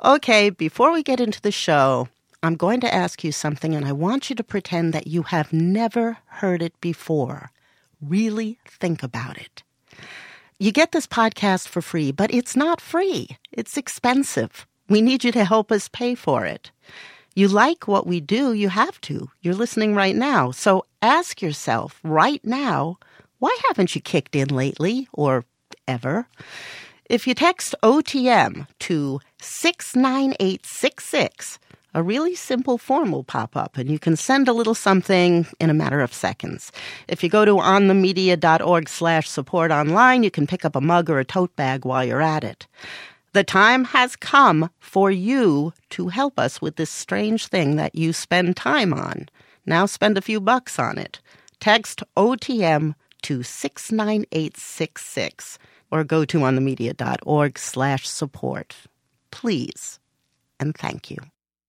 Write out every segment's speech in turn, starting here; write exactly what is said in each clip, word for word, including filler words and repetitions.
Okay, before we get into the show, I'm going to ask you something, and I want you to pretend that you have never heard it before. Really think about it. You get this podcast for free, but it's not free. It's expensive. We need you to help us pay for it. You like what we do, you have to. You're listening right now. So ask yourself right now, why haven't you kicked in lately or ever? If you text O T M to six nine eight six six, a really simple form will pop up, and you can send a little something in a matter of seconds. If you go to onthemedia.org slash support online, you can pick up a mug or a tote bag while you're at it. The time has come for you to help us with this strange thing that you spend time on. Now spend a few bucks on it. Text O T M to six nine eight six six or go to onthemedia.org slash support. Please and thank you.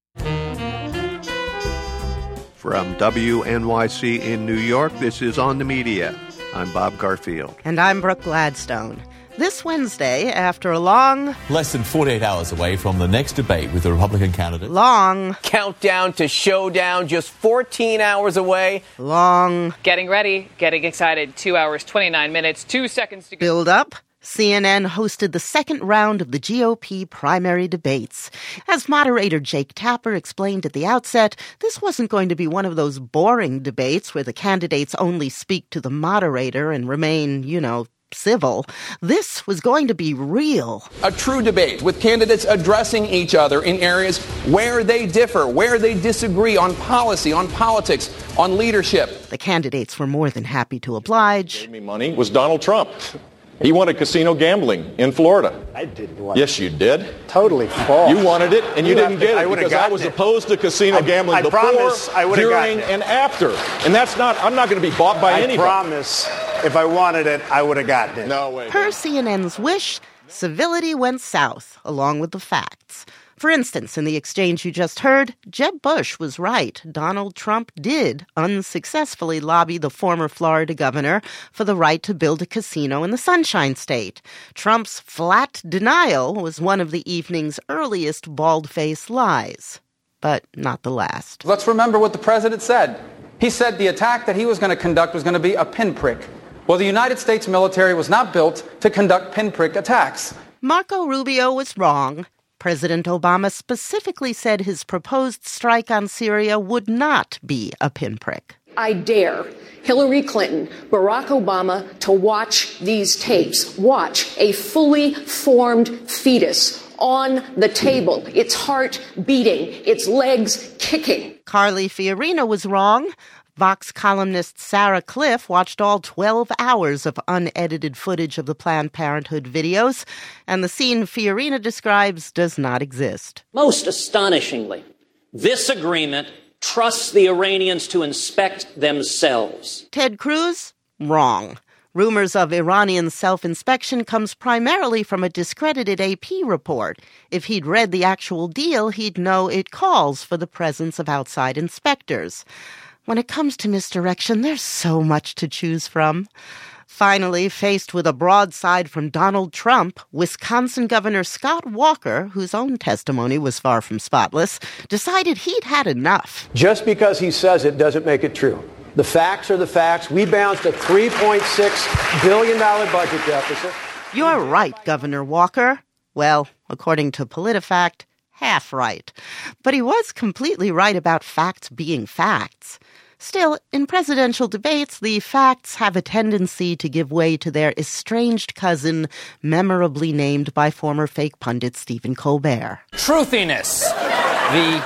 From W N Y C in New York, this is On the Media. I'm Bob Garfield. And I'm Brooke Gladstone. This Wednesday, after a long... Less than forty-eight hours away from the next debate with the Republican candidate. Long... Countdown to showdown, just fourteen hours away. Long... Getting ready, getting excited. Two hours, twenty-nine minutes, two seconds to go. Build up. C N N hosted the second round of the G O P primary debates. As moderator Jake Tapper explained at the outset, this wasn't going to be one of those boring debates where the candidates only speak to the moderator and remain, you know, civil. This was going to be real. A true debate with candidates addressing each other in areas where they differ, where they disagree on policy, on politics, on leadership. The candidates were more than happy to oblige. Gave me money was Donald Trump. He wanted casino gambling in Florida. I didn't want Yes, you did. Totally false. You wanted it, and you, You didn't have to- get I it would've because I gotten was it. opposed to casino I- gambling I before, promise I would've during, gotten it. and after. And that's not, I'm not going to be bought by I anybody. promise if I wanted it, I would have gotten it. No way. Per C N N's wish, civility went south, along with the facts. For instance, in the exchange you just heard, Jeb Bush was right. Donald Trump did unsuccessfully lobby the former Florida governor for the right to build a casino in the Sunshine State. Trump's flat denial was one of the evening's earliest bald-faced lies, but not the last. Let's remember what the president said. He said the attack that he was going to conduct was going to be a pinprick. Well, the United States military was not built to conduct pinprick attacks. Marco Rubio was wrong. President Obama specifically said his proposed strike on Syria would not be a pinprick. I dare Hillary Clinton, Barack Obama to watch these tapes, watch a fully formed fetus on the table, its heart beating, its legs kicking. Carly Fiorina was wrong. Vox columnist Sarah Cliff watched all twelve hours of unedited footage of the Planned Parenthood videos, and the scene Fiorina describes does not exist. Most astonishingly, this agreement trusts the Iranians to inspect themselves. Ted Cruz? Wrong. Rumors of Iranian self-inspection comes primarily from a discredited A P report. If he'd read the actual deal, he'd know it calls for the presence of outside inspectors. When it comes to misdirection, there's so much to choose from. Finally, faced with a broadside from Donald Trump, Wisconsin Governor Scott Walker, whose own testimony was far from spotless, decided he'd had enough. Just because he says it doesn't make it true. The facts are the facts. We bounced a three point six billion dollars budget deficit. You're right, Governor Walker. Well, according to PolitiFact, half right. But he was completely right about facts being facts. Still, in presidential debates, the facts have a tendency to give way to their estranged cousin, memorably named by former fake pundit Stephen Colbert. Truthiness. The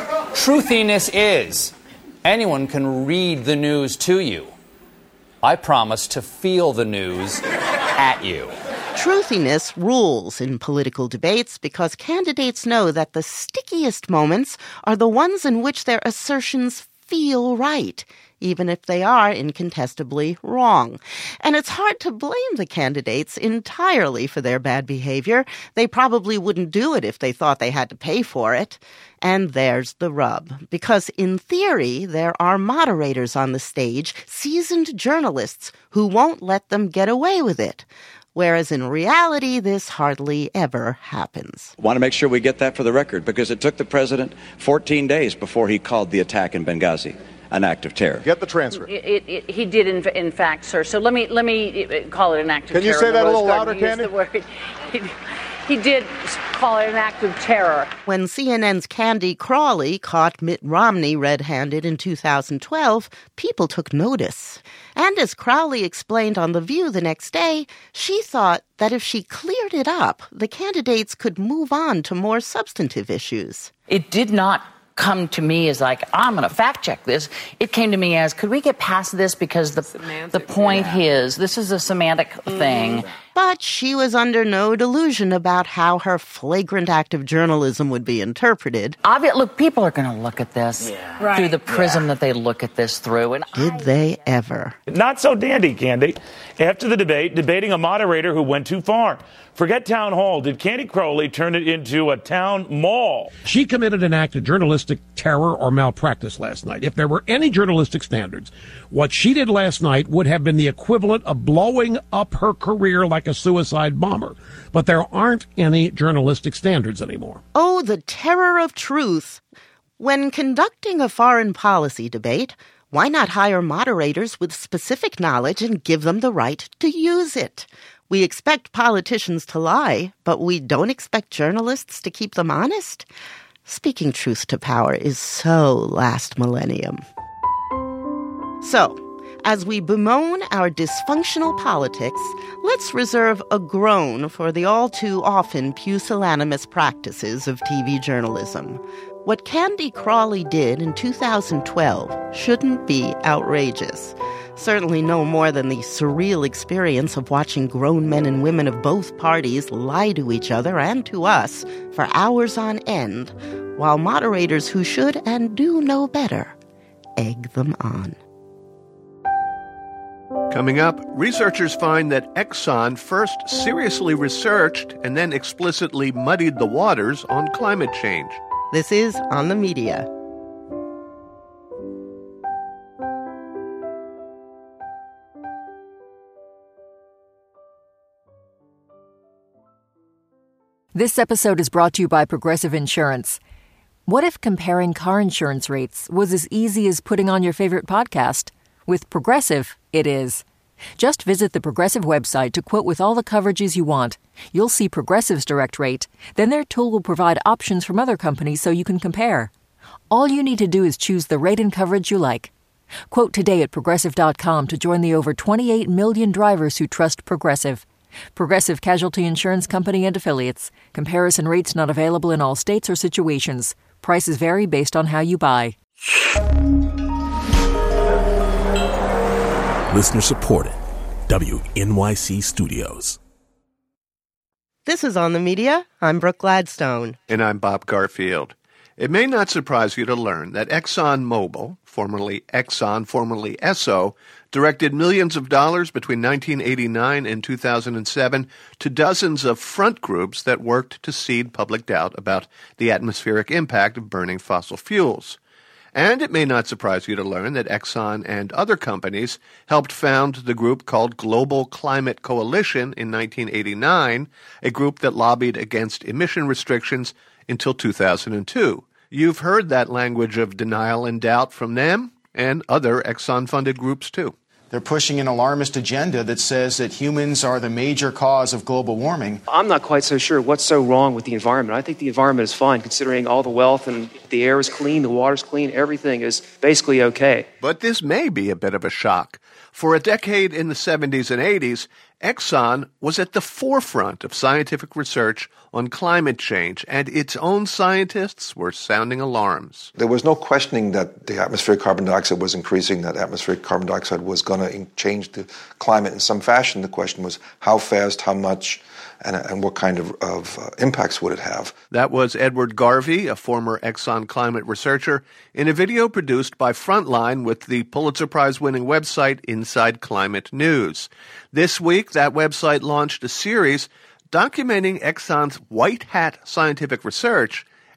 truthiness is anyone can read the news to you. I promise to feel the news at you. Truthiness rules in political debates because candidates know that the stickiest moments are the ones in which their assertions feel right, even if they are incontestably wrong. And it's hard to blame the candidates entirely for their bad behavior. They probably wouldn't do it if they thought they had to pay for it. And there's the rub. Because in theory, there are moderators on the stage, seasoned journalists, who won't let them get away with it. whereas in reality, this hardly ever happens. I want to make sure we get that for the record, because it took the president fourteen days before he called the attack in Benghazi an act of terror. Get the transcript. It, it, it, he did, in, in fact, sir. So let me let me call it an act of Can terror. you say that a little louder, He, Candy? he, he did call it an act of terror. When C N N's Candy Crawley caught Mitt Romney red-handed in two thousand twelve, people took notice. And as Crowley explained on The View the next day, she thought that if she cleared it up, the candidates could move on to more substantive issues. It did not come to me as like, I'm going to fact check this. It came to me as, could we get past this, because the semantic, the point yeah. is, this is a semantic mm. thing. But she was under no delusion about how her flagrant act of journalism would be interpreted. Obvi- look, people are going to look at this yeah. right. through the prism yeah. that they look at this through. And Did I, they ever? Not so dandy, Candy. After the debate, debating a moderator who went too far. Forget town hall. Did Candy Crowley turn it into a town mall? She committed an act of journalistic terror or malpractice last night. If there were any journalistic standards, what she did last night would have been the equivalent of blowing up her career like a suicide bomber. But there aren't any journalistic standards anymore. Oh, the terror of truth. When conducting a foreign policy debate, why not hire moderators with specific knowledge and give them the right to use it? We expect politicians to lie, but we don't expect journalists to keep them honest? Speaking truth to power is so last millennium. So, as we bemoan our dysfunctional politics, let's reserve a groan for the all-too-often pusillanimous practices of T V journalism. What Candy Crawley did in two thousand twelve shouldn't be outrageous. Certainly no more than the surreal experience of watching grown men and women of both parties lie to each other and to us for hours on end, while moderators who should and do know better egg them on. Coming up, researchers find that Exxon first seriously researched and then explicitly muddied the waters on climate change. This is On the Media. This episode is brought to you by Progressive Insurance. What if comparing car insurance rates was as easy as putting on your favorite podcast? With Progressive, it is. Just visit the Progressive website to quote with all the coverages you want. You'll see Progressive's direct rate. Then their tool will provide options from other companies so you can compare. All you need to do is choose the rate and coverage you like. Quote today at Progressive dot com to join the over twenty-eight million drivers who trust Progressive. Progressive Casualty Insurance Company and Affiliates. Comparison rates not available in all states or situations. Prices vary based on how you buy. Listener supported. W N Y C Studios. This is On the Media. I'm Brooke Gladstone. And I'm Bob Garfield. It may not surprise you to learn that ExxonMobil, formerly Exxon, formerly Esso, directed millions of dollars between nineteen eighty-nine and two thousand seven to dozens of front groups that worked to seed public doubt about the atmospheric impact of burning fossil fuels. And it may not surprise you to learn that Exxon and other companies helped found the group called Global Climate Coalition in nineteen eighty-nine, a group that lobbied against emission restrictions until two thousand two. You've heard that language of denial and doubt from them and other Exxon-funded groups, too. They're pushing an alarmist agenda that says that humans are the major cause of global warming. I'm not quite so sure what's so wrong with the environment. I think the environment is fine, considering all the wealth, and the air is clean, the water's clean, everything is basically okay. But this may be a bit of a shock. For a decade in the seventies and eighties, Exxon was at the forefront of scientific research on climate change, and its own scientists were sounding alarms. There was no questioning that the atmospheric carbon dioxide was increasing, that atmospheric carbon dioxide was going to change the climate in some fashion. The question was how fast, how much, and, and what kind of, of uh, impacts would it have. That was Edward Garvey, a former Exxon climate researcher, in a video produced by Frontline with the Pulitzer Prize-winning website Inside Climate News. This week, that website launched a series documenting Exxon's white hat scientific research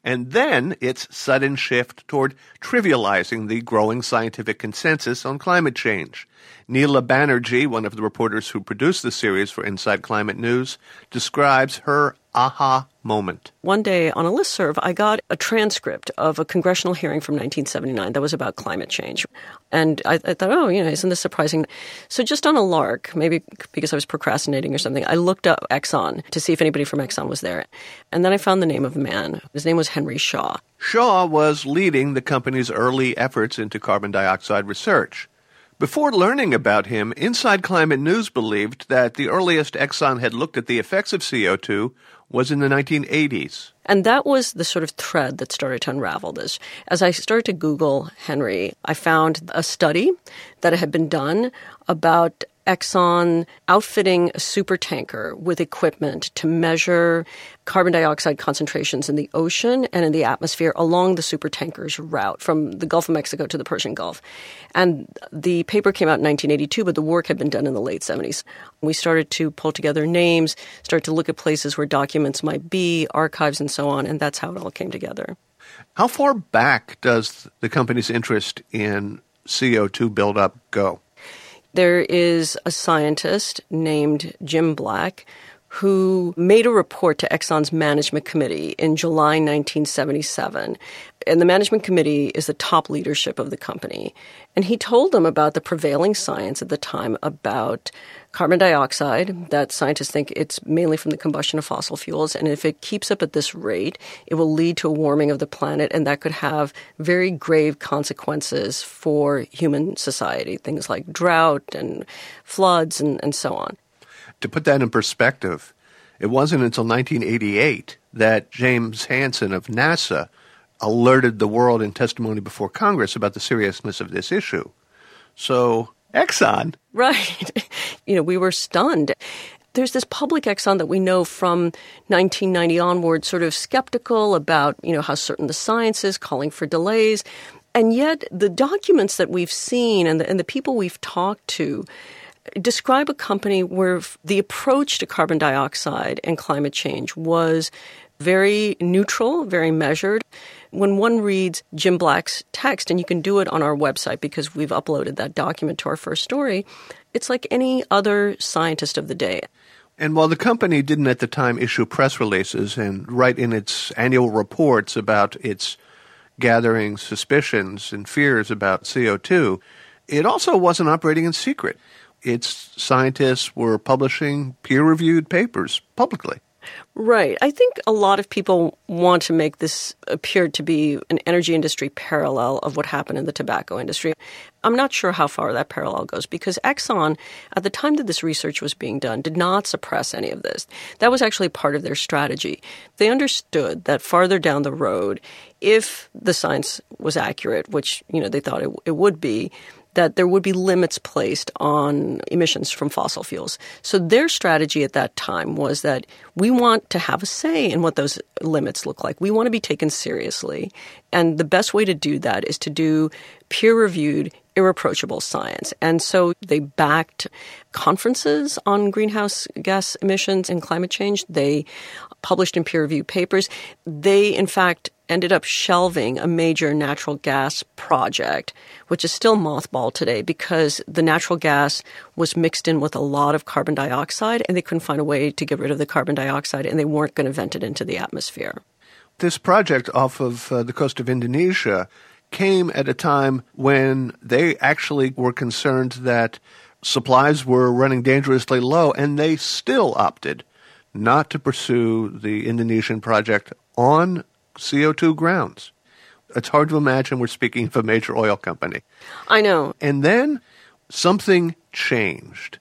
and then its sudden shift toward trivializing the growing scientific consensus on climate change. Neela Banerjee, one of the reporters who produced the series for Inside Climate News, describes her aha moment. One day on a listserv, I got a transcript of a congressional hearing from nineteen seventy-nine that was about climate change. And I, I thought, oh, you know, isn't this surprising? So just on a lark, maybe because I was procrastinating or something, I looked up Exxon to see if anybody from Exxon was there. And then I found the name of a man. His name was Henry Shaw. Shaw was leading the company's early efforts into carbon dioxide research. Before learning about him, Inside Climate News believed that the earliest Exxon had looked at the effects of C O two was in the nineteen eighties. And that was the sort of thread that started to unravel this. As I started to Google Henry, I found a study that had been done about Exxon outfitting a supertanker with equipment to measure carbon dioxide concentrations in the ocean and in the atmosphere along the supertanker's route from the Gulf of Mexico to the Persian Gulf. And the paper came out in nineteen eighty-two, but the work had been done in the late seventies. We started to pull together names, start to look at places where documents might be, archives and so on, and that's how it all came together. How far back does the company's interest in C O two buildup go? There is a scientist named Jim Black who made a report to Exxon's management committee in July nineteen seventy-seven. And the management committee is the top leadership of the company. And he told them about the prevailing science at the time about carbon dioxide, that scientists think it's mainly from the combustion of fossil fuels. And if it keeps up at this rate, it will lead to a warming of the planet, and that could have very grave consequences for human society, things like drought and floods and, and so on. To put that in perspective, it wasn't until nineteen eighty-eight that James Hansen of NASA alerted the world in testimony before Congress about the seriousness of this issue. So, Exxon. Right. You know, we were stunned. There's this public Exxon that we know from nineteen ninety onward, sort of skeptical about, you know, how certain the science is, calling for delays. And yet the documents that we've seen and the, and the people we've talked to describe a company where the approach to carbon dioxide and climate change was very neutral, very measured. When one reads Jim Black's text, and you can do it on our website because we've uploaded that document to our first story, it's like any other scientist of the day. And while the company didn't at the time issue press releases and write in its annual reports about its gathering suspicions and fears about C O two, it also wasn't operating in secret. Its scientists were publishing peer-reviewed papers publicly. Right. I think a lot of people want to make this appear to be an energy industry parallel of what happened in the tobacco industry. I'm not sure how far that parallel goes because Exxon, at the time that this research was being done, did not suppress any of this. That was actually part of their strategy. They understood that farther down the road, if the science was accurate, which, you know, they thought it, it would be, that there would be limits placed on emissions from fossil fuels. So their strategy at that time was that we want to have a say in what those limits look like. We want to be taken seriously. And the best way to do that is to do peer-reviewed, irreproachable science. And so they backed conferences on greenhouse gas emissions and climate change. They published in peer-reviewed papers. They, in fact, ended up shelving a major natural gas project, which is still mothballed today because the natural gas was mixed in with a lot of carbon dioxide and they couldn't find a way to get rid of the carbon dioxide and they weren't going to vent it into the atmosphere. This project off of uh, the coast of Indonesia came at a time when they actually were concerned that supplies were running dangerously low, and they still opted not to pursue the Indonesian project on C O two grounds. It's hard to imagine we're speaking of a major oil company. I know. And then something changed.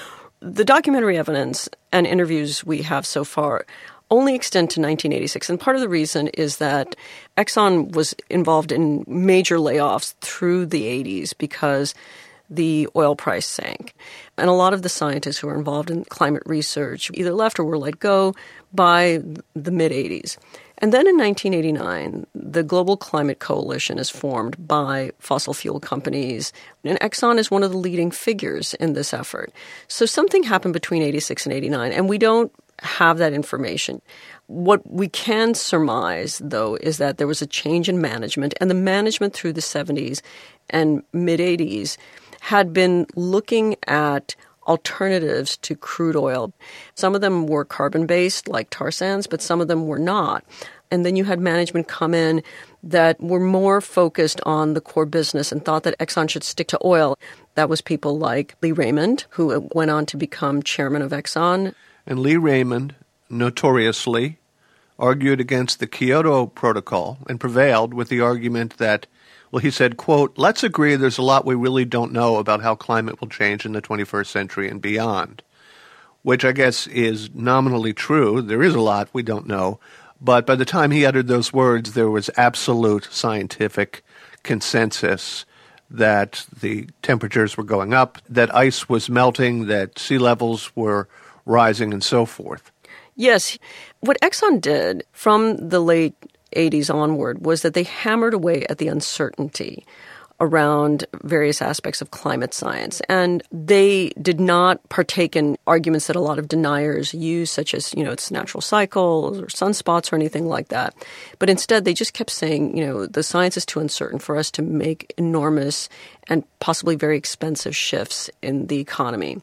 The documentary evidence and interviews we have so far only extend to nineteen eighty-six. And part of the reason is that Exxon was involved in major layoffs through the eighties because the oil price sank. And a lot of the scientists who were involved in climate research either left or were let go by the mid-eighties. And then in nineteen eighty-nine, the Global Climate Coalition is formed by fossil fuel companies, and Exxon is one of the leading figures in this effort. So something happened between eighty-six and eighty-nine, and we don't have that information. What we can surmise, though, is that there was a change in management, and the management through the seventies and mid-eighties had been looking at alternatives to crude oil. Some of them were carbon-based, like tar sands, but some of them were not. And then you had management come in that were more focused on the core business and thought that Exxon should stick to oil. That was people like Lee Raymond, who went on to become chairman of Exxon. And Lee Raymond notoriously argued against the Kyoto Protocol and prevailed with the argument that, well, he said, quote, let's agree there's a lot we really don't know about how climate will change in the twenty-first century and beyond, which I guess is nominally true. There is a lot we don't know. But by the time he uttered those words, there was absolute scientific consensus that the temperatures were going up, that ice was melting, that sea levels were rising, and so forth. Yes. What Exxon did from the late eighties onward was that they hammered away at the uncertainty around various aspects of climate science. And they did not partake in arguments that a lot of deniers use, such as, you know, it's natural cycles or sunspots or anything like that. But instead, they just kept saying, you know, the science is too uncertain for us to make enormous and possibly very expensive shifts in the economy.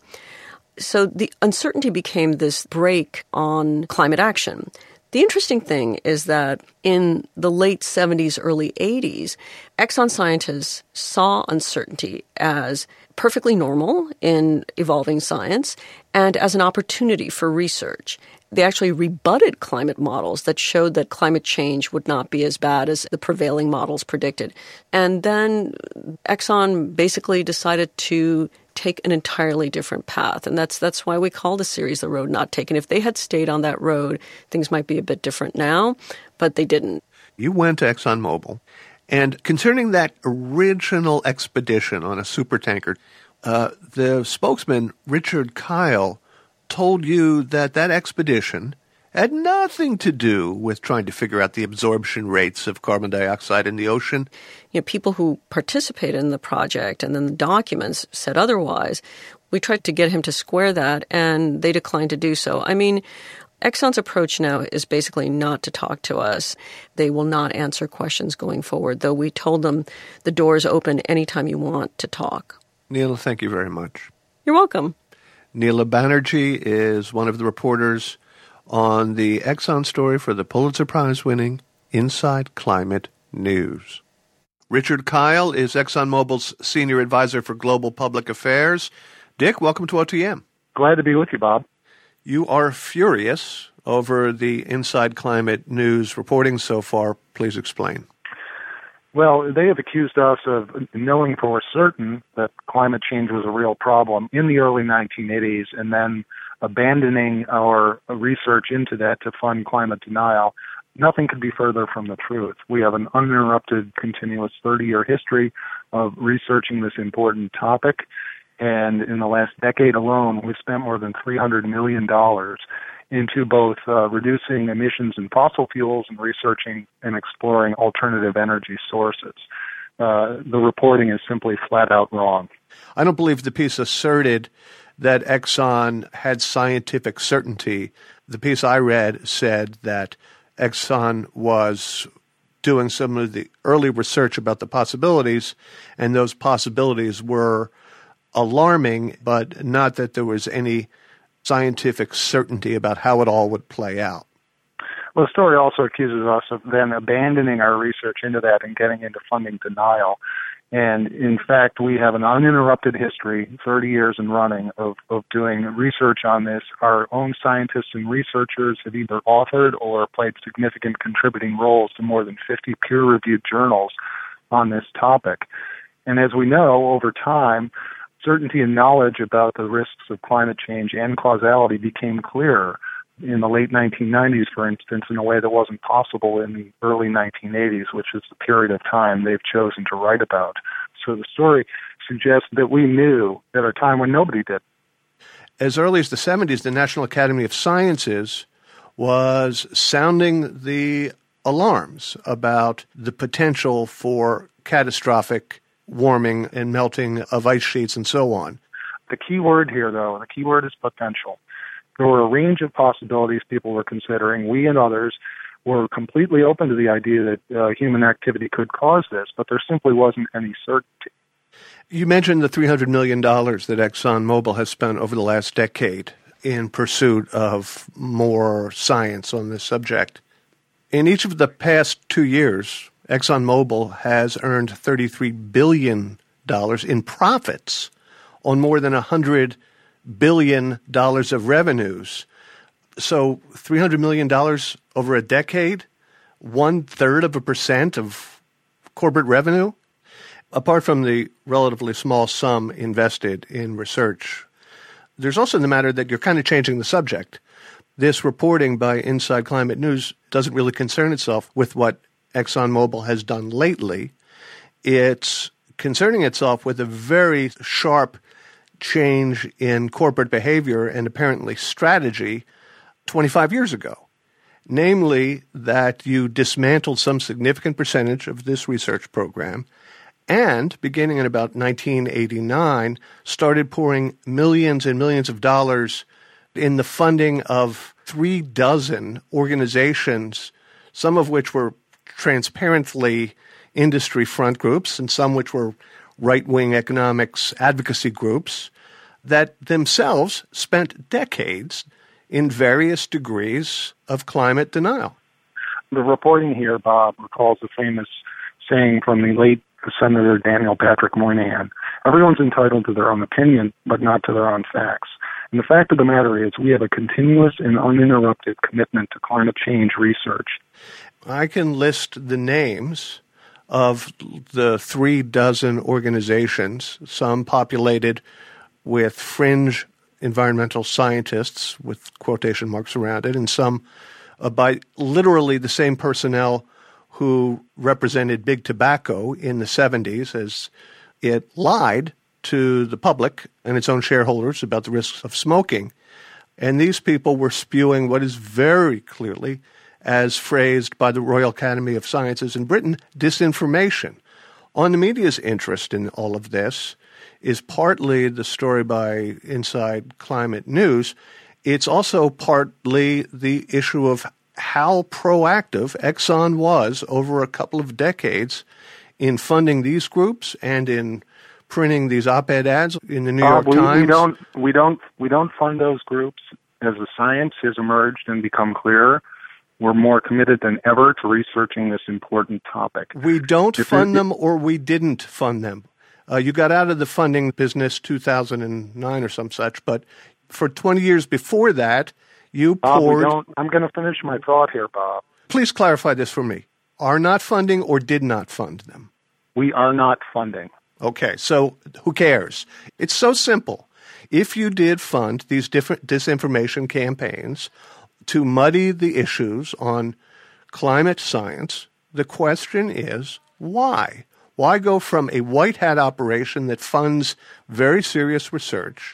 So the uncertainty became this brake on climate action. The interesting thing is that in the late seventies, early eighties, Exxon scientists saw uncertainty as perfectly normal in evolving science and as an opportunity for research. They actually rebutted climate models that showed that climate change would not be as bad as the prevailing models predicted. And then Exxon basically decided to take an entirely different path. And that's that's why we call the series The Road Not Taken. If they had stayed on that road, things might be a bit different now, but they didn't. You went to ExxonMobil, and concerning that original expedition on a supertanker, uh, the spokesman, Richard Kyle, told you that that expedition had nothing to do with trying to figure out the absorption rates of carbon dioxide in the ocean. You know, people who participated in the project and then the documents said otherwise. We tried to get him to square that, and they declined to do so. I mean, Exxon's approach now is basically not to talk to us. They will not answer questions going forward, though we told them the door is open anytime you want to talk. Neela, thank you very much. You're welcome. Neela Banerjee is one of the reporters on the Exxon story for the Pulitzer Prize-winning Inside Climate News. Richard Kyle is ExxonMobil's Senior Advisor for Global Public Affairs. Dick, welcome to O T M. Glad to be with you, Bob. You are furious over the Inside Climate News reporting so far. Please explain. Well, they have accused us of knowing for certain that climate change was a real problem in the early nineteen eighties and then abandoning our research into that to fund climate denial. Nothing could be further from the truth. We have an uninterrupted, continuous thirty-year history of researching this important topic. And in the last decade alone, we've spent more than three hundred million dollars into both uh, reducing emissions in fossil fuels and researching and exploring alternative energy sources. Uh, the reporting is simply flat out wrong. I don't believe the piece asserted that Exxon had scientific certainty. The piece I read said that Exxon was doing some of the early research about the possibilities, and those possibilities were alarming, but not that there was any scientific certainty about how it all would play out. Well, the story also accuses us of then abandoning our research into that and getting into funding denial. And in fact, we have an uninterrupted history, thirty years and running, of, of doing research on this. Our own scientists and researchers have either authored or played significant contributing roles to more than fifty peer-reviewed journals on this topic. And as we know, over time, certainty and knowledge about the risks of climate change and causality became clearer in the late nineteen nineties, for instance, in a way that wasn't possible in the early nineteen eighties, which is the period of time they've chosen to write about. So the story suggests that we knew at a time when nobody did. As early as the seventies, the National Academy of Sciences was sounding the alarms about the potential for catastrophic warming and melting of ice sheets and so on. The key word here, though, the key word is potential. There were a range of possibilities people were considering. We and others were completely open to the idea that uh, human activity could cause this, but there simply wasn't any certainty. You mentioned the three hundred million dollars that ExxonMobil has spent over the last decade in pursuit of more science on this subject. In each of the past two years, ExxonMobil has earned thirty-three billion dollars in profits on more than one hundred billion dollars of revenues. So three hundred million dollars over a decade, one-third of a percent of corporate revenue. Apart from the relatively small sum invested in research, there's also the matter that you're kind of changing the subject. This reporting by Inside Climate News doesn't really concern itself with what ExxonMobil has done lately. It's concerning itself with a very sharp change in corporate behavior and apparently strategy twenty-five years ago. Namely, that you dismantled some significant percentage of this research program and, beginning in about nineteen eighty-nine, started pouring millions and millions of dollars in the funding of three dozen organizations, some of which were transparently industry front groups and some which were right-wing economics advocacy groups that themselves spent decades in various degrees of climate denial. The reporting here, Bob, recalls a famous saying from the late Senator Daniel Patrick Moynihan: everyone's entitled to their own opinion, but not to their own facts. And the fact of the matter is we have a continuous and uninterrupted commitment to climate change research. I can list the names of the three dozen organizations, some populated with fringe environmental scientists with quotation marks around it, and some uh, by literally the same personnel who represented big tobacco in the seventies as it lied to the public and its own shareholders about the risks of smoking. And these people were spewing what is very clearly, as phrased by the Royal Academy of Sciences in Britain, disinformation. On the media's interest in all of this is partly the story by Inside Climate News. It's also partly the issue of how proactive Exxon was over a couple of decades in funding these groups and in printing these op-ed ads in the New York uh, we, Times. We don't, we don't, we don't fund those groups. As the science has emerged and become clearer, we're more committed than ever to researching this important topic. We don't if fund it, them, or we didn't fund them. Uh, you got out of the funding business two thousand nine or some such, but for twenty years before that, you Bob, poured... we don't, I'm going to finish my thought here, Bob. Please clarify this for me. Are not funding or did not fund them? We are not funding. Okay, so who cares? It's so simple. If you did fund these different disinformation campaigns to muddy the issues on climate science, the question is why? Why go from a white hat operation that funds very serious research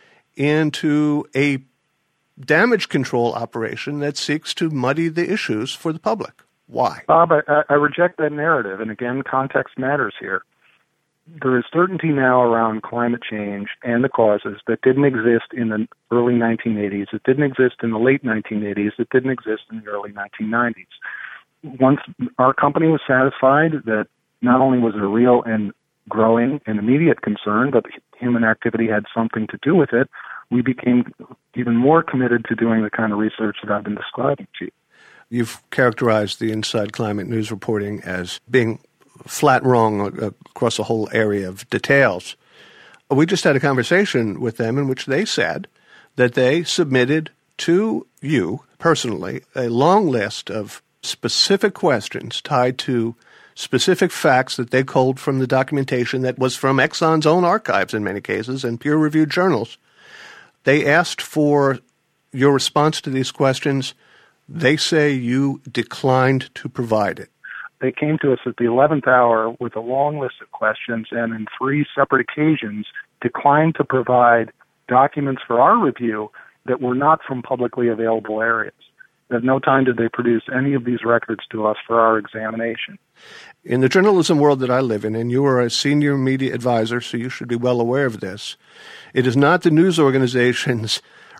into a damage control operation that seeks to muddy the issues for the public? Why? Bob, I, I reject that narrative, and again, context matters here. There is certainty now around climate change and the causes that didn't exist in the early nineteen eighties. It didn't exist in the late nineteen eighties. It didn't exist in the early nineteen nineties. Once our company was satisfied that not only was it a real and growing and immediate concern, but human activity had something to do with it, we became even more committed to doing the kind of research that I've been describing to you. You've characterized the Inside Climate News reporting as being flat wrong across a whole area of details. We just had a conversation with them in which they said that they submitted to you personally a long list of specific questions tied to specific facts that they culled from the documentation that was from Exxon's own archives in many cases and peer-reviewed journals. They asked for your response to these questions. They say you declined to provide it. They came to us at the eleventh hour with a long list of questions and in three separate occasions declined to provide documents for our review that were not from publicly available areas. At no time did they produce any of these records to us for our examination. In the journalism world that I live in, and you are a senior media advisor, so you should be well aware of this, it is not the news organization's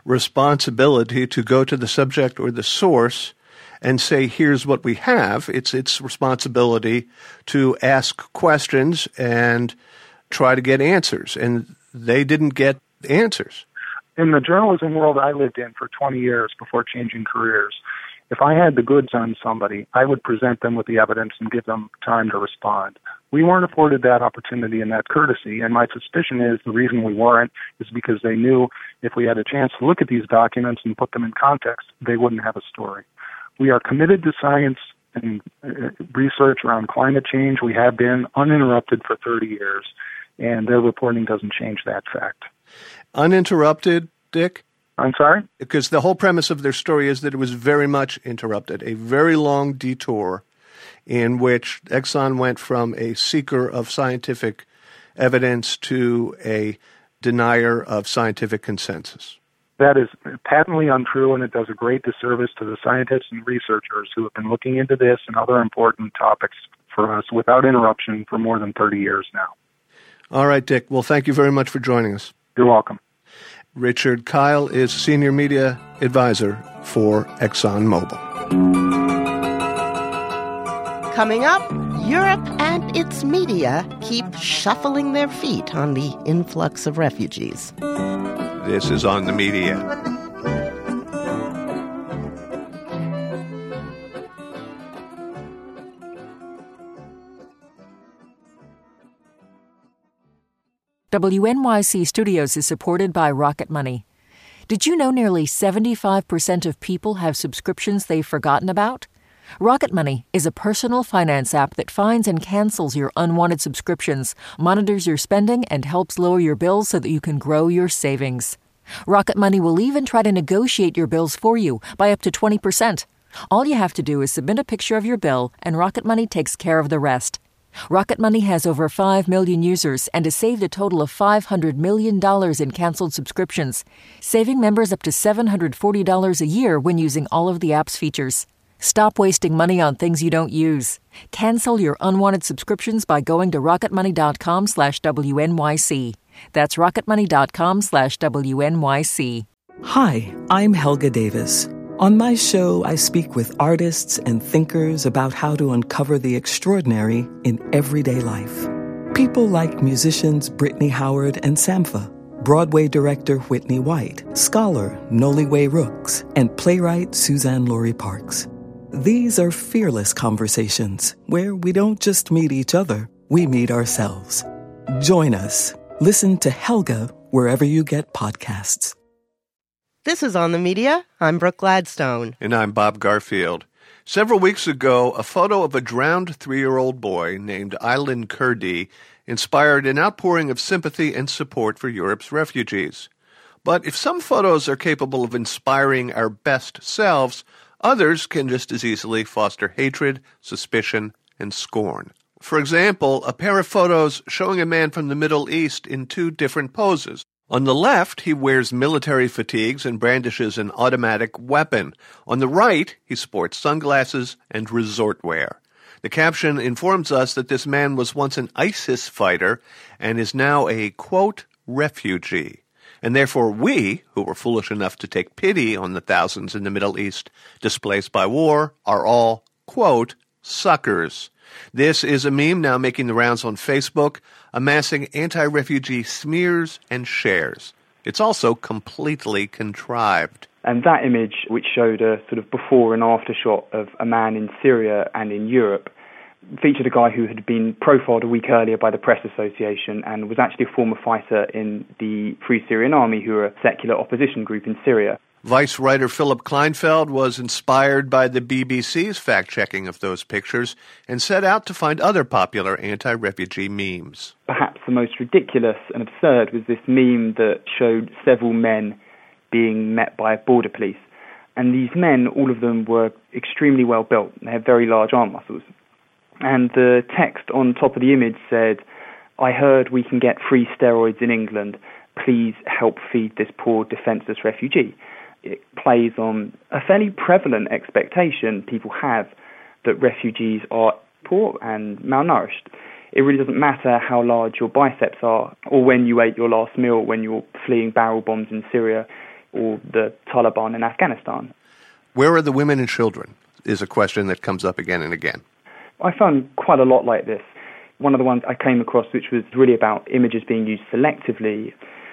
responsibility to go to the subject or the source and say, here's what we have. It's its responsibility to ask questions and try to get answers. And they didn't get answers. In the journalism world I lived in for twenty years before changing careers, if I had the goods on somebody, I would present them with the evidence and give them time to respond. We weren't afforded that opportunity and that courtesy, and my suspicion is the reason we weren't is because they knew if we had a chance to look at these documents and put them in context, they wouldn't have a story. We are committed to science and research around climate change. We have been uninterrupted for thirty years, and their reporting doesn't change that fact. Uninterrupted, Dick? I'm sorry? Because the whole premise of their story is that it was very much interrupted, a very long detour in which Exxon went from a seeker of scientific evidence to a denier of scientific consensus. That is patently untrue, and it does a great disservice to the scientists and researchers who have been looking into this and other important topics for us without interruption for more than thirty years now. All right, Dick. Well, thank you very much for joining us. You're welcome. Richard Kyle is Senior Media Advisor for ExxonMobil. Coming up, Europe and its media keep shuffling their feet on the influx of refugees. This is On the Media. W N Y C Studios is supported by Rocket Money. Did you know nearly seventy-five percent of people have subscriptions they've forgotten about? Rocket Money is a personal finance app that finds and cancels your unwanted subscriptions, monitors your spending, and helps lower your bills so that you can grow your savings. Rocket Money will even try to negotiate your bills for you by up to twenty percent. All you have to do is submit a picture of your bill, and Rocket Money takes care of the rest. Rocket Money has over five million users and has saved a total of five hundred million dollars in canceled subscriptions, saving members up to seven hundred forty dollars a year when using all of the app's features. Stop wasting money on things you don't use. Cancel your unwanted subscriptions by going to rocketmoney.com slash WNYC. That's rocketmoney.com slash WNYC. Hi, I'm Helga Davis. On my show, I speak with artists and thinkers about how to uncover the extraordinary in everyday life. People like musicians Brittany Howard and Sampha, Broadway director Whitney White, scholar Noliwe Rooks, and playwright Suzanne Laurie Parks. These are fearless conversations where we don't just meet each other, we meet ourselves. Join us. Listen to Helga wherever you get podcasts. This is On the Media. I'm Brooke Gladstone. And I'm Bob Garfield. Several weeks ago, a photo of a drowned three-year-old boy named Aylan Kurdi inspired an outpouring of sympathy and support for Europe's refugees. But if some photos are capable of inspiring our best selves, others can just as easily foster hatred, suspicion, and scorn. For example, a pair of photos showing a man from the Middle East in two different poses. On the left, he wears military fatigues and brandishes an automatic weapon. On the right, he sports sunglasses and resort wear. The caption informs us that this man was once an ISIS fighter and is now a, quote, refugee. And therefore we, who were foolish enough to take pity on the thousands in the Middle East displaced by war, are all, quote, suckers. This is a meme now making the rounds on Facebook, amassing anti-refugee smears and shares. It's also completely contrived. And that image, which showed a sort of before and after shot of a man in Syria and in Europe, featured a guy who had been profiled a week earlier by the Press Association and was actually a former fighter in the Free Syrian Army, who are a secular opposition group in Syria. Vice writer Philip Kleinfeld was inspired by the B B C's fact-checking of those pictures and set out to find other popular anti-refugee memes. Perhaps the most ridiculous and absurd was this meme that showed several men being met by border police. And these men, all of them were extremely well built. They had very large arm muscles. And the text on top of the image said, "I heard we can get free steroids in England. Please help feed this poor defenseless refugee." It plays on a fairly prevalent expectation people have that refugees are poor and malnourished. It really doesn't matter how large your biceps are or when you ate your last meal when you're fleeing barrel bombs in Syria. or the Taliban in Afghanistan. Where are the women and children is a question that comes up again and again. I found quite a lot like this. One of the ones I came across, which was really about images being used selectively,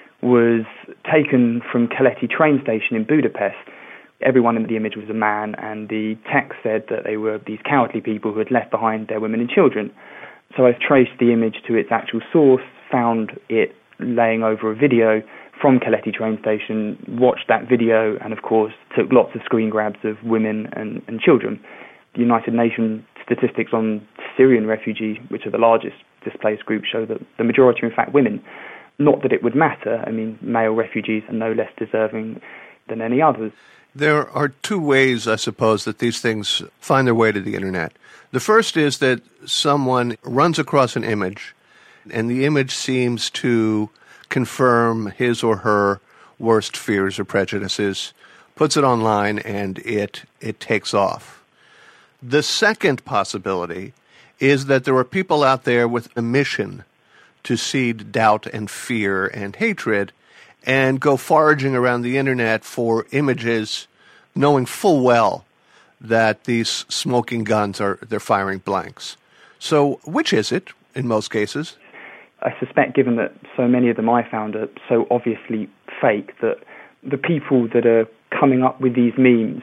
was taken from Keleti train station in Budapest. Everyone in the image was a man, and the text said that they were these cowardly people who had left behind their women and children. So I've traced the image to its actual source, found it laying over a video from Keleti train station, watched that video, and of course took lots of screen grabs of women and, and children. The United Nations statistics on Syrian refugees, which are the largest displaced group, show that the majority are in fact women. Not that it would matter. I mean, male refugees are no less deserving than any others. There are two ways, I suppose, that these things find their way to the internet. The first is that someone runs across an image, and the image seems to confirm his or her worst fears or prejudices, puts it online, and it it takes off. The second possibility is that there are people out there with a mission to seed doubt and fear and hatred and go foraging around the internet for images knowing full well that these smoking guns are they're firing blanks. So which is it in most cases? I suspect, given that so many of them I found are so obviously fake, that the people that are coming up with these memes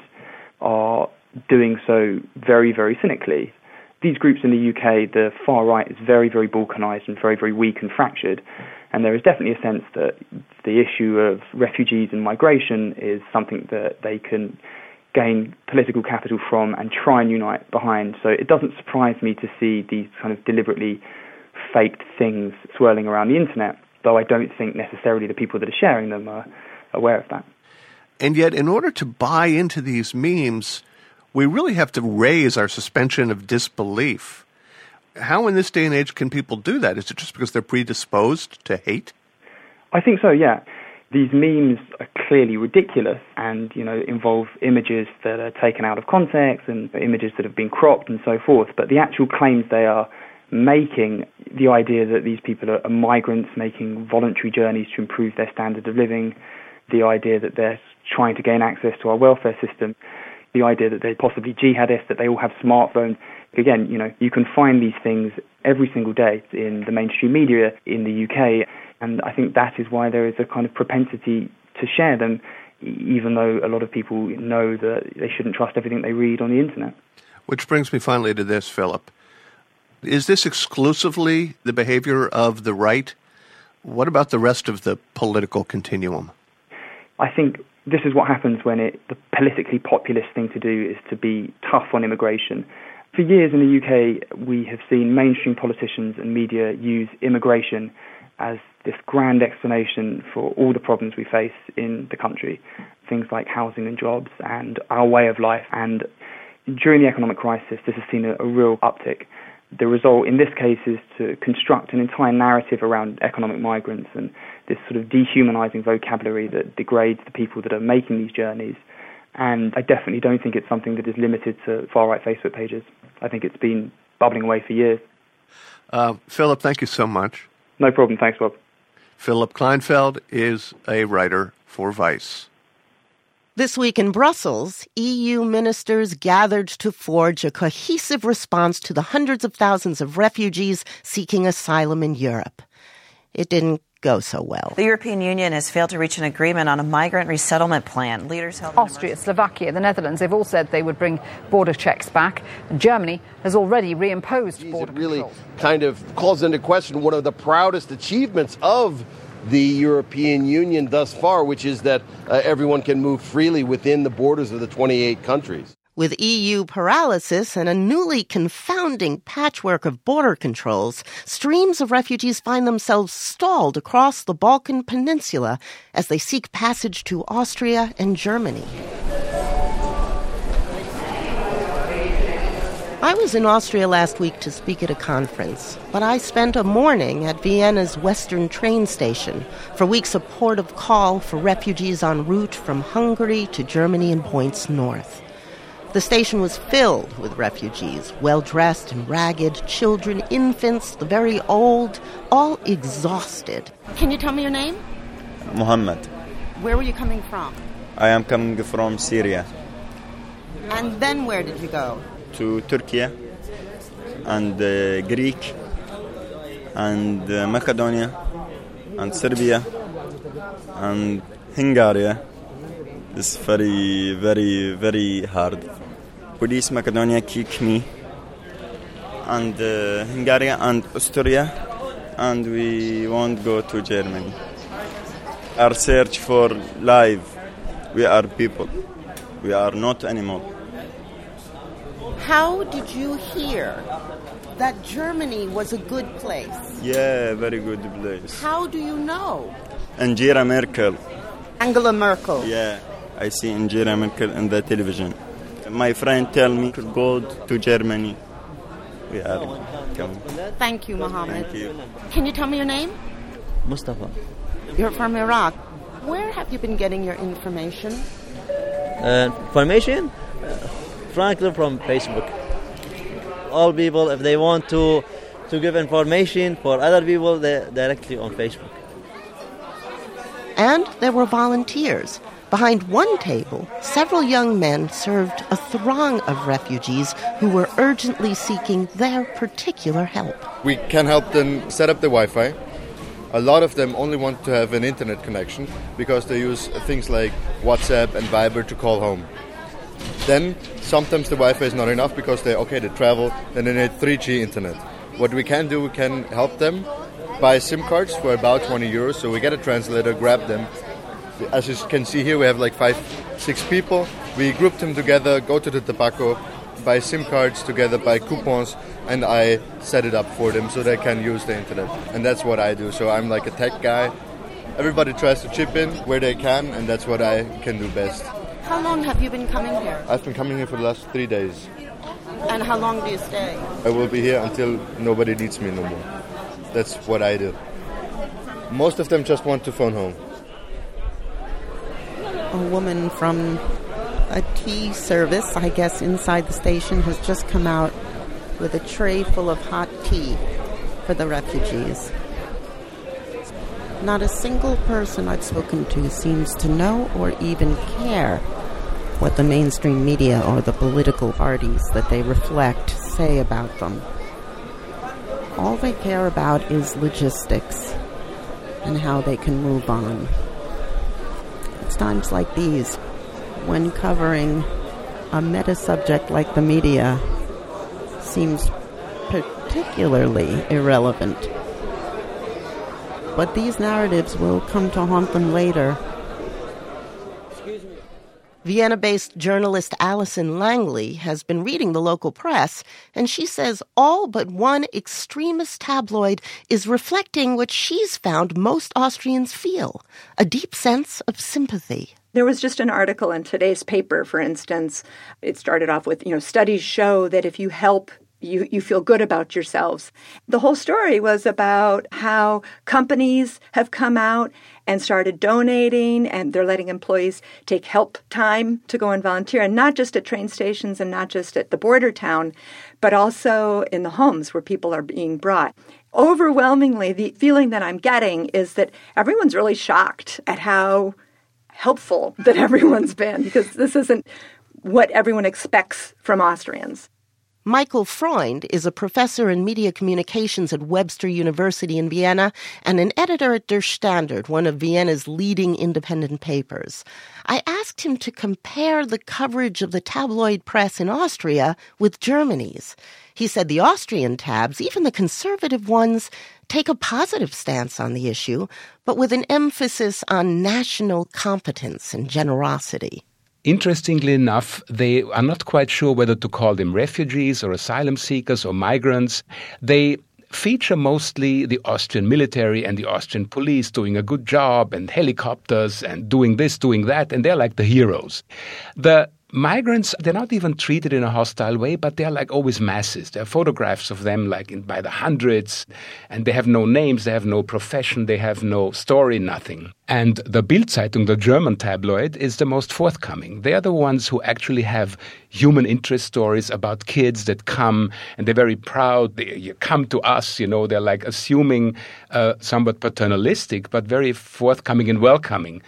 are doing so very, very cynically. These groups in the U K, the far right, is very, very balkanised and very, very weak and fractured. And there is definitely a sense that the issue of refugees and migration is something that they can gain political capital from and try and unite behind. So it doesn't surprise me to see these kind of deliberately faked things swirling around the internet, though I don't think necessarily the people that are sharing them are aware of that. And yet, in order to buy into these memes, we really have to raise our suspension of disbelief. How in this day and age can people do that? Is it just because they're predisposed to hate? I think so, yeah. These memes are clearly ridiculous and, you know, involve images that are taken out of context and images that have been cropped and so forth. But the actual claims they are making, the idea that these people are migrants making voluntary journeys to improve their standard of living, the idea that they're trying to gain access to our welfare system, the idea that they're possibly jihadists, that they all have smartphones. Again, you know, you can find these things every single day in the mainstream media in the U K, and I think that is why there is a kind of propensity to share them, even though a lot of people know that they shouldn't trust everything they read on the internet. Which brings me finally to this, Philip. Is this exclusively the behavior of the right? What about the rest of the political continuum? I think this is what happens when it, the politically populist thing to do is to be tough on immigration. For years in the U K, we have seen mainstream politicians and media use immigration as this grand explanation for all the problems we face in the country, things like housing and jobs and our way of life. And during the economic crisis, this has seen a, a real uptick. The result in this case is to construct an entire narrative around economic migrants and this sort of dehumanizing vocabulary that degrades the people that are making these journeys. And I definitely don't think it's something that is limited to far-right Facebook pages. I think it's been bubbling away for years. Uh, Philip, thank you so much. No problem. Thanks, Bob. Philip Kleinfeld is a writer for Vice. This week in Brussels, E U ministers gathered to forge a cohesive response to the hundreds of thousands of refugees seeking asylum in Europe. It didn't go so well. The European Union has failed to reach an agreement on a migrant resettlement plan. Leaders held Austria, Slovakia, the Netherlands, they've all said they would bring border checks back. Germany has already reimposed Jeez, border it really controls. Kind of calls into question one of the proudest achievements of the European Union thus far, which is that uh, everyone can move freely within the borders of the twenty-eight countries. With E U paralysis and a newly confounding patchwork of border controls, streams of refugees find themselves stalled across the Balkan Peninsula as they seek passage to Austria and Germany. I was in Austria last week to speak at a conference, but I spent a morning at Vienna's Western train station for weeks a port of call for refugees en route from Hungary to Germany and points north. The station was filled with refugees, well-dressed and ragged, children, infants, the very old, all exhausted. Can you tell me your name? Mohammed. Where were you coming from? I am coming from Syria. And then where did you go? To Turkey and uh, Greek and uh, Macedonia and Serbia and Hungary. It's very, very, very hard. Police Macedonia kick me and uh, Hungary and Austria, and we won't go to Germany. Our search for life. We are people. We are not animals. How did you hear that Germany was a good place? Yeah, very good place. How do you know? Angela Merkel. Angela Merkel. Yeah, I see Angela Merkel on the television. My friend tell me to go to Germany. We are coming. Thank you, Mohammed. Thank you. Can you tell me your name? Mustafa. You're from Iraq. Where have you been getting your information? Uh, information? Uh, frankly, from Facebook. All people, if they want to to give information for other people, they directly on Facebook. And there were volunteers. Behind one table, several young men served a throng of refugees who were urgently seeking their particular help. We can help them set up the Wi-Fi. A lot of them only want to have an internet connection because they use things like WhatsApp and Viber to call home. Then sometimes the Wi-Fi is not enough because they okay they travel, then they need three G internet. What we can do, we can help them buy SIM cards for about twenty euros. So we get a translator, grab them. As you can see here, we have like five, six people. We group them together, go to the tobacco, buy SIM cards together, buy coupons, and I set it up for them so they can use the internet. And that's what I do. So I'm like a tech guy. Everybody tries to chip in where they can, and that's what I can do best. How long have you been coming here? I've been coming here for the last three days. And how long do you stay? I will be here until nobody needs me no more. That's what I do. Most of them just want to phone home. A woman from a tea service, I guess, inside the station has just come out with a tray full of hot tea for the refugees. Not a single person I've spoken to seems to know or even care what the mainstream media or the political parties that they reflect say about them. All they care about is logistics and how they can move on. It's times like these when covering a meta-subject like the media seems particularly irrelevant. But these narratives will come to haunt them later. Vienna-based journalist Alison Langley has been reading the local press, and she says all but one extremist tabloid is reflecting what she's found most Austrians feel, a deep sense of sympathy. There was just an article in today's paper, for instance. It started off with, you know, studies show that if you help, you, you feel good about yourselves. The whole story was about how companies have come out and started donating, and they're letting employees take help time to go and volunteer, and not just at train stations and not just at the border town, but also in the homes where people are being brought. Overwhelmingly, the feeling that I'm getting is that everyone's really shocked at how helpful that everyone's been, because this isn't what everyone expects from Austrians. Michael Freund is a professor in media communications at Webster University in Vienna and an editor at Der Standard, one of Vienna's leading independent papers. I asked him to compare the coverage of the tabloid press in Austria with Germany's. He said the Austrian tabs, even the conservative ones, take a positive stance on the issue, but with an emphasis on national competence and generosity. Interestingly enough, they are not quite sure whether to call them refugees or asylum seekers or migrants. They feature mostly the Austrian military and the Austrian police doing a good job, and helicopters and doing this, doing that, and they're like the heroes. The migrants, they're not even treated in a hostile way, but they're like always masses. There are photographs of them like in, by the hundreds, and they have no names, they have no profession, they have no story, nothing. And the Bild-Zeitung, the German tabloid, is the most forthcoming. They are the ones who actually have human interest stories about kids that come, and they're very proud. They you come to us, you know, they're like assuming uh, somewhat paternalistic, but very forthcoming and welcoming.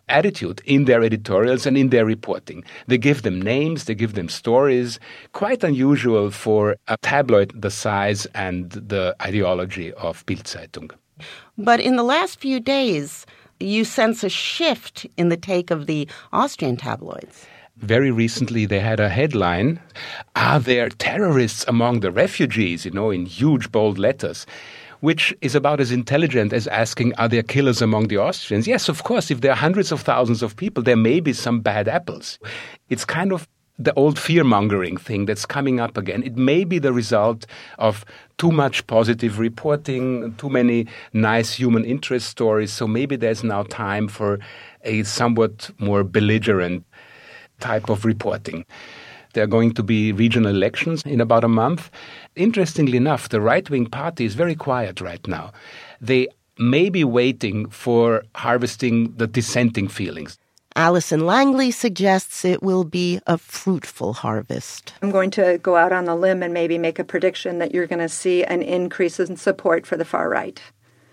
attitude in their editorials and in their reporting. They give them names, they give them stories, quite unusual for a tabloid the size and the ideology of Bild-Zeitung. But in the last few days, you sense a shift in the take of the Austrian tabloids. Very recently, they had a headline, "Are there terrorists among the refugees?" you know, in huge, bold letters, which is about as intelligent as asking, are there killers among the Austrians? Yes, of course, if there are hundreds of thousands of people, there may be some bad apples. It's kind of the old fear-mongering thing that's coming up again. It may be the result of too much positive reporting, too many nice human interest stories, so maybe there's now time for a somewhat more belligerent type of reporting. There are going to be regional elections in about a month. Interestingly enough, the right-wing party is very quiet right now. They may be waiting for harvesting the dissenting feelings. Alison Langley suggests it will be a fruitful harvest. I'm going to go out on a limb and maybe make a prediction that you're going to see an increase in support for the far right.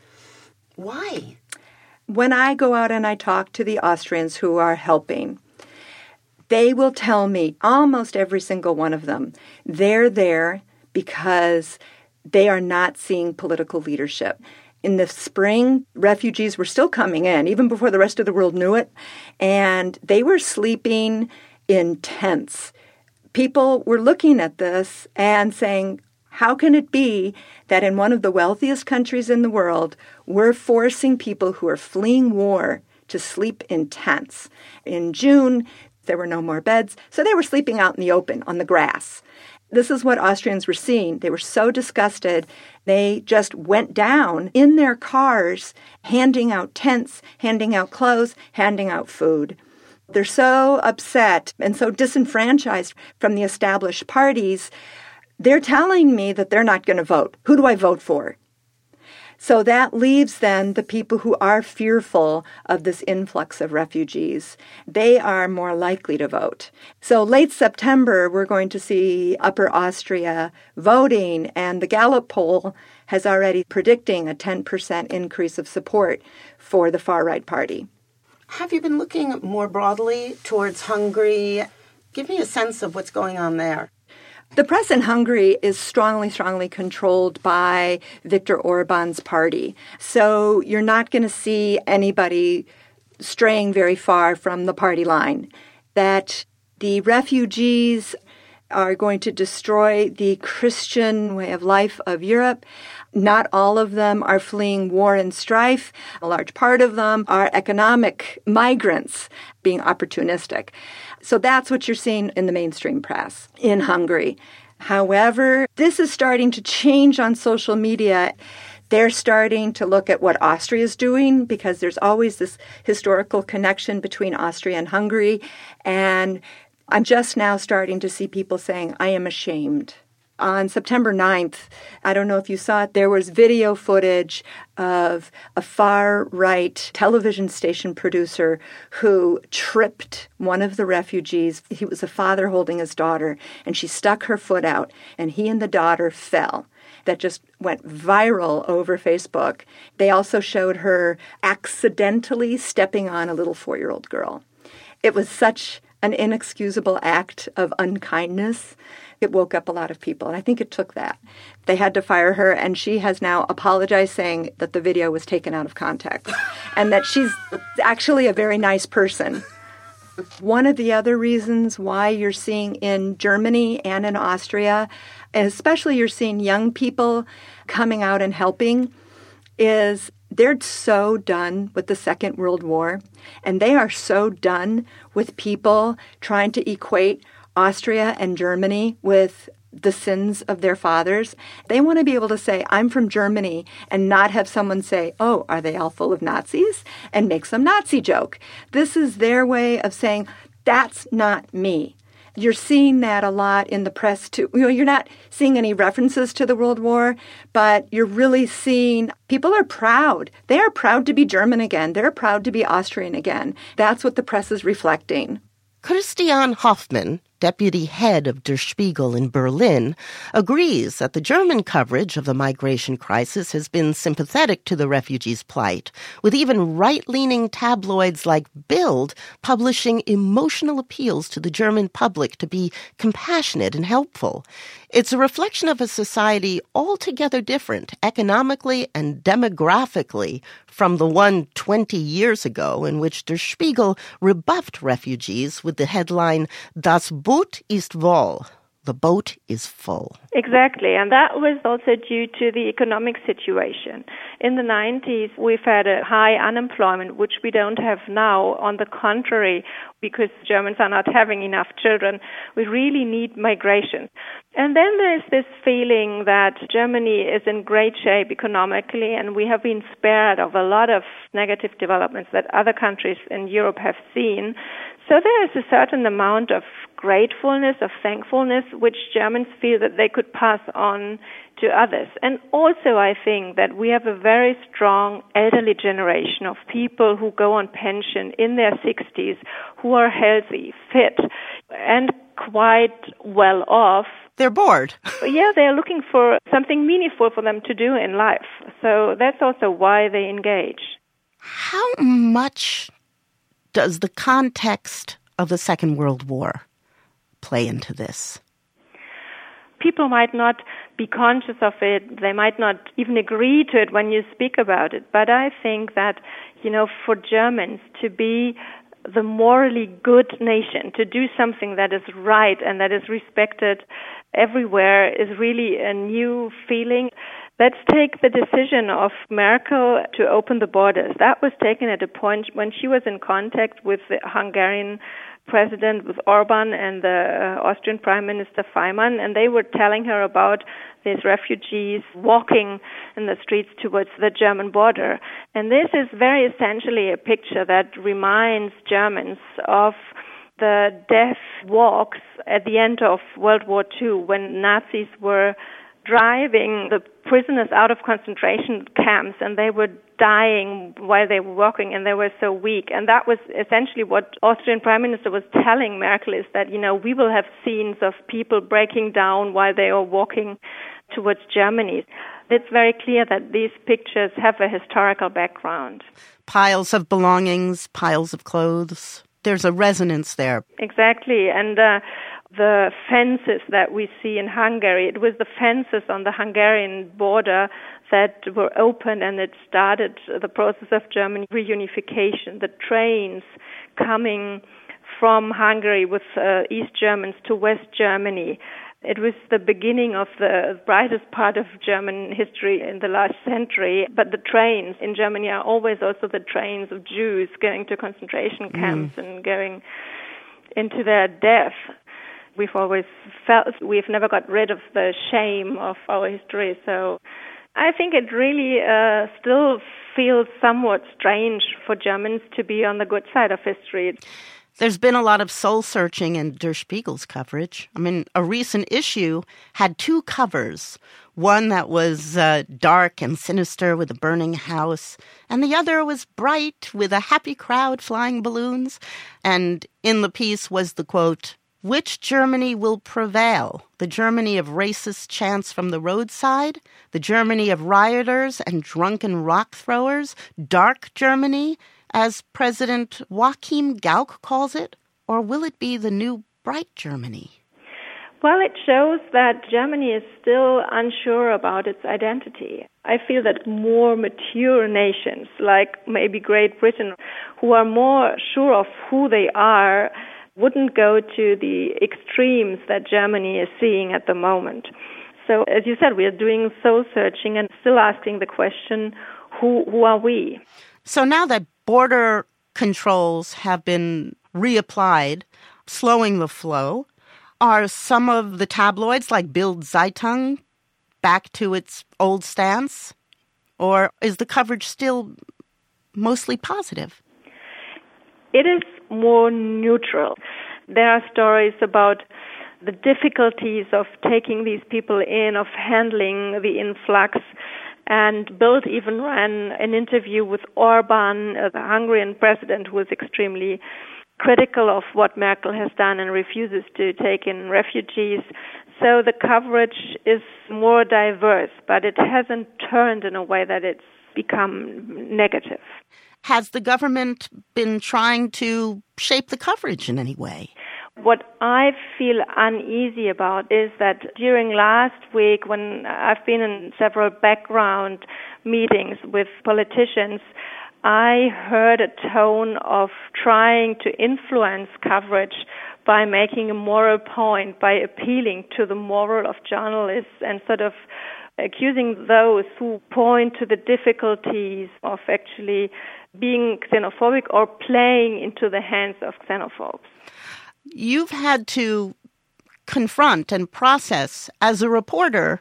Why? When I go out and I talk to the Austrians who are helping, they will tell me, almost every single one of them, they're there because they are not seeing political leadership. In the spring, refugees were still coming in, even before the rest of the world knew it, and they were sleeping in tents. People were looking at this and saying, how can it be that in one of the wealthiest countries in the world, we're forcing people who are fleeing war to sleep in tents? In June, there were no more beds, so they were sleeping out in the open on the grass. This is what Austrians were seeing. They were so disgusted, they just went down in their cars, handing out tents, handing out clothes, handing out food. They're so upset and so disenfranchised from the established parties, they're telling me that they're not going to vote. Who do I vote for? So that leaves then the people who are fearful of this influx of refugees. They are more likely to vote. So late September, we're going to see Upper Austria voting, and the Gallup poll has already predicting a ten percent increase of support for the far-right party. Have you been looking more broadly towards Hungary? Give me a sense of what's going on there. The press in Hungary is strongly, strongly controlled by Viktor Orban's party. So you're not going to see anybody straying very far from the party line. That the refugees are going to destroy the Christian way of life of Europe. Not all of them are fleeing war and strife. A large part of them are economic migrants being opportunistic. So that's what you're seeing in the mainstream press in Hungary. However, this is starting to change on social media. They're starting to look at what Austria is doing because there's always this historical connection between Austria and Hungary. And I'm just now starting to see people saying, I am ashamed. On September ninth, I don't know if you saw it, there was video footage of a far-right television station producer who tripped one of the refugees. He was a father holding his daughter, and she stuck her foot out, and he and the daughter fell. That just went viral over Facebook. They also showed her accidentally stepping on a little four-year-old girl. It was such an inexcusable act of unkindness. It woke up a lot of people, and I think it took that. They had to fire her, and she has now apologized, saying that the video was taken out of context and that she's actually a very nice person. One of the other reasons why you're seeing in Germany and in Austria, and especially you're seeing young people coming out and helping, is they're so done with the Second World War, and they are so done with people trying to equate Austria and Germany with the sins of their fathers. They want to be able to say, I'm from Germany, and not have someone say, oh, are they all full of Nazis? And make some Nazi joke. This is their way of saying, that's not me. You're seeing that a lot in the press, too. You know, you're not seeing any references to the World War, but you're really seeing people are proud. They are proud to be German again. They're proud to be Austrian again. That's what the press is reflecting. Christian Hoffmann deputy head of Der Spiegel in Berlin, agrees that the German coverage of the migration crisis has been sympathetic to the refugees' plight, with even right-leaning tabloids like Bild publishing emotional appeals to the German public to be compassionate and helpful. It's a reflection of a society altogether different, economically and demographically, from the one twenty years ago in which Der Spiegel rebuffed refugees with the headline, Das Boot ist voll. The boat is full. Exactly, and that was also due to the economic situation. In the nineties, we've had a high unemployment, which we don't have now. On the contrary, because Germans are not having enough children, we really need migration. And then there's this feeling that Germany is in great shape economically, and we have been spared of a lot of negative developments that other countries in Europe have seen. So there is a certain amount of gratefulness, of thankfulness, which Germans feel that they could pass on to others. And also I think that we have a very strong elderly generation of people who go on pension in their sixties, who are healthy, fit, and quite well off. They're bored. Yeah, they're looking for something meaningful for them to do in life. So that's also why they engage. How much does the context of the Second World War play into this? People might not be conscious of it. They might not even agree to it when you speak about it. But I think that, you know, for Germans to be the morally good nation, to do something that is right and that is respected everywhere is really a new feeling. Let's take the decision of Merkel to open the borders. That was taken at a point when she was in contact with the Hungarian president, with Orban, and the uh, Austrian Prime Minister Faymann, and they were telling her about these refugees walking in the streets towards the German border. And this is very essentially a picture that reminds Germans of the death walks at the end of World War Two, when Nazis were driving the prisoners out of concentration camps, and they were dying while they were walking, and they were so weak. And that was essentially what Austrian Prime Minister was telling Merkel, is that, you know, we will have scenes of people breaking down while they are walking towards Germany. It's very clear that these pictures have a historical background. Piles of belongings, piles of clothes. There's a resonance there. Exactly. And uh, the fences that we see in Hungary, it was the fences on the Hungarian border that were opened, and it started the process of German reunification. The trains coming from Hungary with uh, East Germans to West Germany. It was the beginning of the brightest part of German history in the last century. But the trains in Germany are always also the trains of Jews going to concentration camps mm. and going into their death. We've always felt we've never got rid of the shame of our history. So I think it really uh, still feels somewhat strange for Germans to be on the good side of history. There's been a lot of soul-searching in Der Spiegel's coverage. I mean, a recent issue had two covers. One that was uh, dark and sinister with a burning house, and the other was bright with a happy crowd flying balloons. And in the piece was the quote, "Which Germany will prevail? The Germany of racist chants from the roadside? The Germany of rioters and drunken rock throwers? Dark Germany, as President Joachim Gauck calls it? Or will it be the new bright Germany?" Well, it shows that Germany is still unsure about its identity. I feel that more mature nations, like maybe Great Britain, who are more sure of who they are, wouldn't go to the extremes that Germany is seeing at the moment. So, as you said, we are doing soul searching and still asking the question, who, who are we? So now that border controls have been reapplied, slowing the flow, are some of the tabloids like Bild Zeitung back to its old stance? Or is the coverage still mostly positive? It is more neutral. There are stories about the difficulties of taking these people in, of handling the influx. And Bild even ran an interview with Orban, uh, the Hungarian president, who was extremely critical of what Merkel has done and refuses to take in refugees. So the coverage is more diverse, but it hasn't turned in a way that it's become negative. Has the government been trying to shape the coverage in any way? What I feel uneasy about is that during last week, when I've been in several background meetings with politicians, I heard a tone of trying to influence coverage by making a moral point, by appealing to the moral of journalists and sort of accusing those who point to the difficulties of actually being xenophobic or playing into the hands of xenophobes. You've had to confront and process, as a reporter,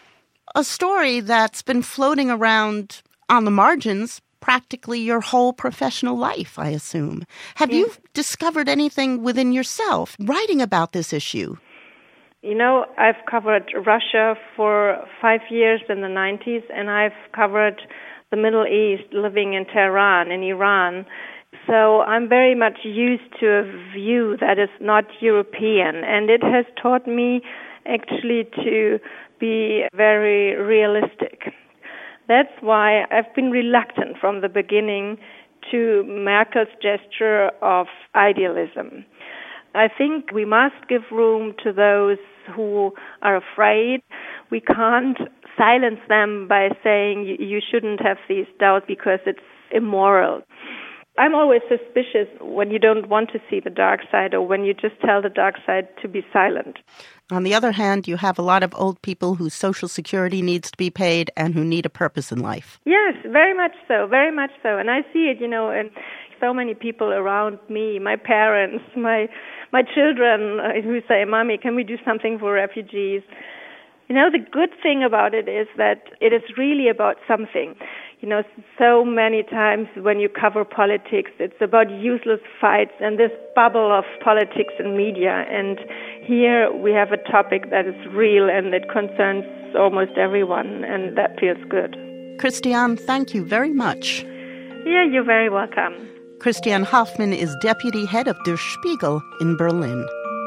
a story that's been floating around on the margins practically your whole professional life, I assume. Have yes. you discovered anything within yourself writing about this issue? You know, I've covered Russia for five years in the nineties, and I've covered the Middle East, living in Tehran, in Iran. So I'm very much used to a view that is not European, and it has taught me actually to be very realistic. That's why I've been reluctant from the beginning to Merkel's gesture of idealism. I think we must give room to those who are afraid. We can't silence them by saying you shouldn't have these doubts because it's immoral. I'm always suspicious when you don't want to see the dark side or when you just tell the dark side to be silent. On the other hand, you have a lot of old people whose Social Security needs to be paid and who need a purpose in life. Yes, very much so, very much so. And I see it, you know, in so many people around me, my parents, my my children uh, who say, Mommy, can we do something for refugees? You know, the good thing about it is that it is really about something. You know, so many times when you cover politics, it's about useless fights and this bubble of politics and media. And here we have a topic that is real and it concerns almost everyone, and that feels good. Christiane, thank you very much. Yeah, you're very welcome. Christiane Hoffmann is deputy head of Der Spiegel in Berlin.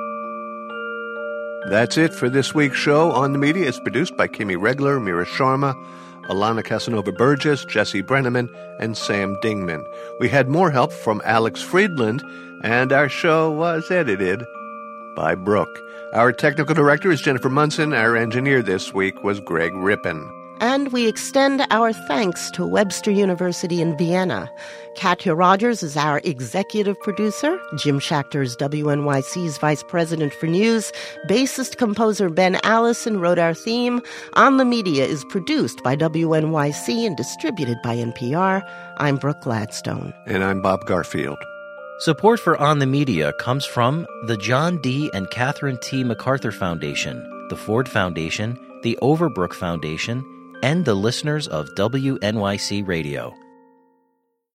That's it for this week's show. On the Media is produced by Kimi Regler, Mira Sharma, Alana Casanova-Burgess, Jesse Brenneman, and Sam Dingman. We had more help from Alex Friedland, and our show was edited by Brooke. Our technical director is Jennifer Munson. Our engineer this week was Greg Rippin. And we extend our thanks to Webster University in Vienna. Katya Rogers is our executive producer. Jim Schachter is W N Y C's vice president for news. Bassist-composer Ben Allison wrote our theme. On the Media is produced by W N Y C and distributed by N P R. I'm Brooke Gladstone. And I'm Bob Garfield. Support for On the Media comes from the John D. and Catherine T. MacArthur Foundation, the Ford Foundation, the Overbrook Foundation, and the listeners of W N Y C Radio.